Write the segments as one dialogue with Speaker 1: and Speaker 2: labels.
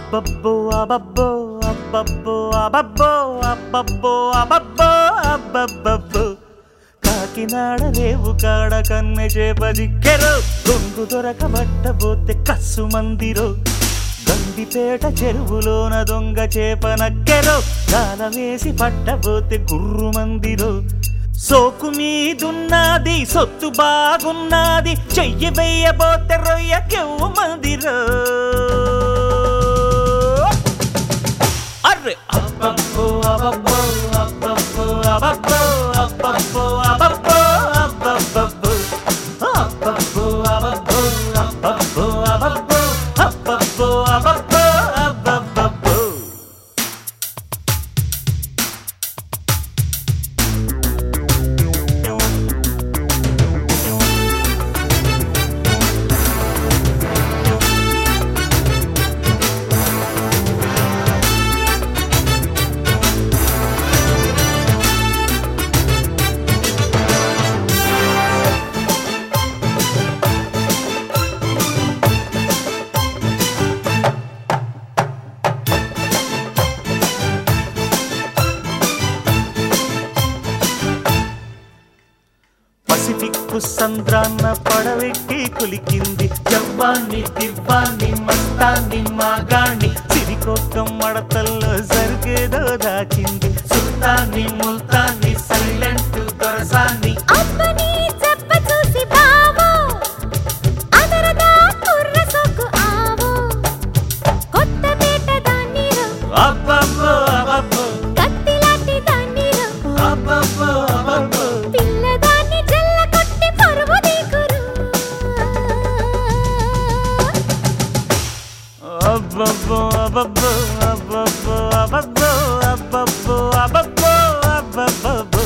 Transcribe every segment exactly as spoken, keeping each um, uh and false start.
Speaker 1: అబ్బబ్బో అబ్బబ్బో అబ్బబ్బో అబ్బబ్బో అబ్బబ్బో అబ్బబ్బో అబ్బబ్బో కాకినాడ రేవు కాడ కన్నె చేప దిక్కెరో దొంగు దొరకబట్టబోతే కస్సు మందిరో గండిపేట చెరువులోన దొంగ చేప నక్కెరో గాల వేసి పట్టబోతే గుర్రు మందిరో సోకు మీదున్నది సొత్తు బాగున్నది చెయ్యి వెయ్యబోతే రొయ్య కెవ్వు మందిరో అర్రే అబ్బబ్బో అబ్బబ్బో అబ్బబ్బో అబ్బబ్బో అబ్బబ్బో అబ్బబ్బో అబ్బబ్బో అబ్బబ్బో అబ్బబ్బో అబ్బబ్బో అబ్బబ్బో అబ్బబ్బో అబ్బబ్బో అబ్బబ్బో పసిఫిక్కు సంద్రాన్న పడవెక్కి కులికింది జవ్వాన్ని దివ్వాన్ని మస్తాన్ని మాగాన్ని సిరికొక్కం మడతల్లో సరికేదో దాచింది సుల్తాన్ని ముల్తాన్ని సైలెంట్ దొరసాన్ని అబ్బబ్బో అబ్బబ్బో అబ్బబ్బో అబ్బబ్బో అబ్బబ్బో అబ్బబ్బో అబ్బబ్బో అబ్బబ్బో అబ్బబ్బో అబ్బబ్బో అబ్బబ్బో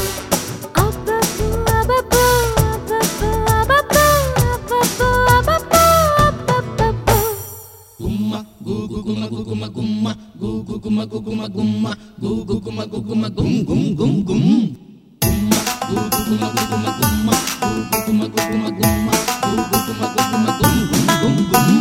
Speaker 2: గుమ్మ గుగు గుమ గుమ గుమ్మ గుగు గుమ గుమ గుమ్మ గుగు గుమ గుమ గుమ్ గుమ్ గుమ్ గుమ్ గుమ్మ గుగు గుమ గుమ గుమ్మ గుగు గుమ గుమ గుమ్మ గుగు గుమ గుమ గుమ్ గుమ్ గుమ్ గుమ్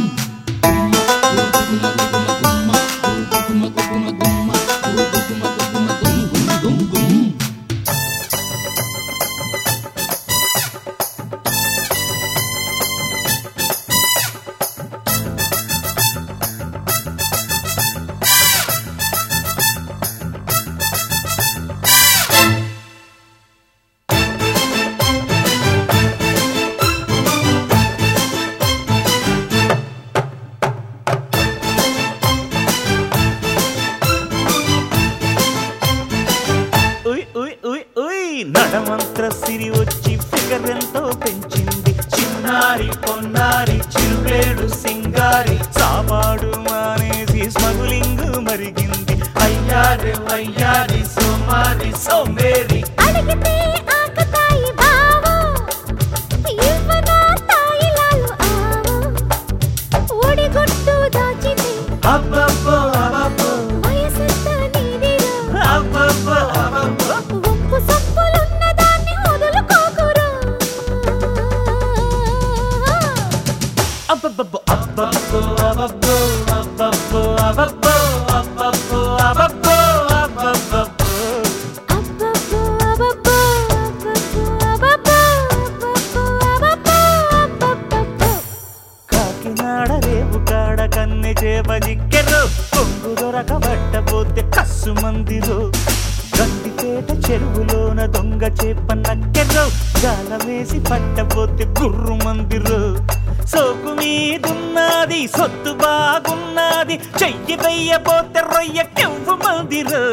Speaker 1: నడమంత్ర సిరి వచ్చి ఫిగర్ ఎంతో పెంచింది చిన్నారి పొన్నారి చిరువేడు సింగారి సాపాడు మానేసి స్మగులింగ్ మరిగింది అయ్యారి వయ్యారి సోమారి సోమేరి
Speaker 3: అడిగితే ఆకతాయి బావో ఇవ్వనా తాయిలాలు ఆవో ఒడిగొట్టు దాచితే
Speaker 1: అబ్బబ్బో అబ్బబ్బో
Speaker 3: వయసంత నీదిరో
Speaker 1: అబ్బబ్బో అబ్బబ్బో
Speaker 3: వంపు సొప్పులున్న దాన్ని వదులుకోకురా
Speaker 1: అబ్బబ్బో అబ్బబ్బో అబ్బబ్బో అబ్బబ్బో అబ్బబ్బో అబ్బబ్బో అబ్బబ్బో అబ్బబ్బో
Speaker 3: అబ్బబ్బో అబ్బబ్బో అబ్బబ్బో అబ్బబ్బో అబ్బబ్బో అబ్బబ్బో
Speaker 1: కాకినాడ రేవు కాడ కన్నె చేప దిక్కెరో కొంగు దొరకబట్టబోతే కస్సు మందిరో గండిపేట చెరువులోన దొంగ చేప నక్కెరో గాల వేసి పట్టబోతే గుర్రు మందిరో సోకు మీదున్నది సొత్తు బాగున్నది చెయ్యి వెయ్యబోతే రొయ్య కెవ్వు మందిరో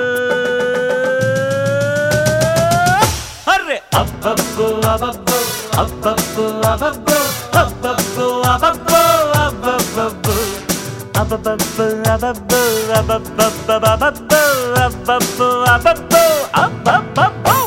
Speaker 1: అర్రే అబ్బబ్బో అబ్బబ్బో అబ్బబ్బో అబ్బబ్బో అబ్బబ్బో అబ్బబ్బో అబ్బబ్బో అబ్బబ్బో అబ్బబ్బో అబ్బబ్బో అబ్బబ్బో అబ్బబ్బో అబ్బబ్బో అబ్బబ్బో